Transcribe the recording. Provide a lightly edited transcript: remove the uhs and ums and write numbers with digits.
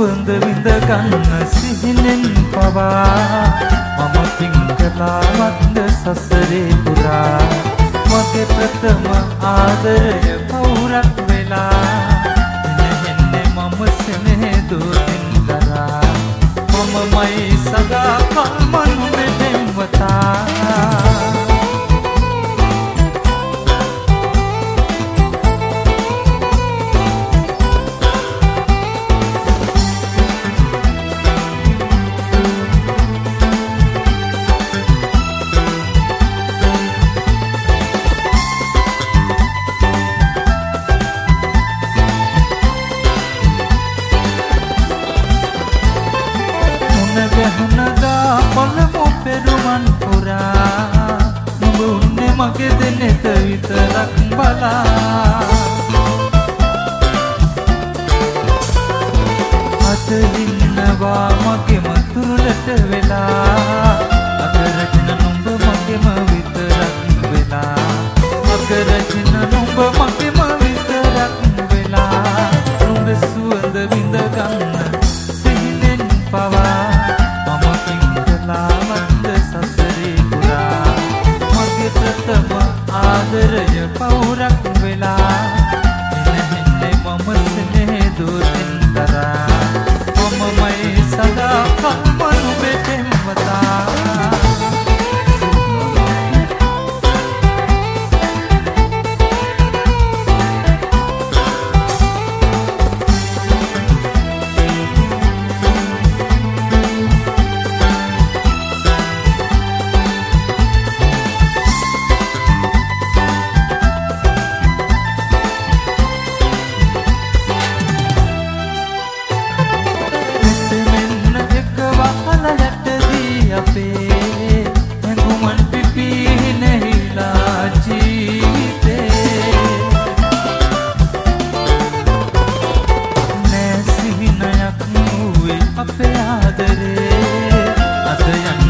සුවඳ විඳ ගන්න සිහිනෙන් පවා මම පින් කළාවත්ද සසරේ පුරා මගේ ප්‍රථම ආදරය පවුරක් වෙලා එන්නේ මම සෙනෙහ දුකින් දරා මමමයි සදා කල්මන් මෙහෙම්වතා ගහනදා පළමු පෙරුමන් පුරා නුඹ උන්නේ මගේ දෙනෙත විතරක් බලා අතරින්නවා මගේම තුරුලට වෙලා අකරජන නුඹ මගේම විතරක් වෙලා අකරජන නුඹ මගේම විතරක් වෙලා නුඹ සුවඳ විඳ ගන්න සිහිනෙන් පවා ආදරය පවුරක් වෙලා එන්නේ මම සෙනෙහ දුකින් දරා මමමයි සදා කල්මන් මෙහෙම්වතා ඇඟුමන් පිපී නැහිලා ජීවිතේ නෑ සිහිනයක් නුවේ අපේ ආදරේ අද යන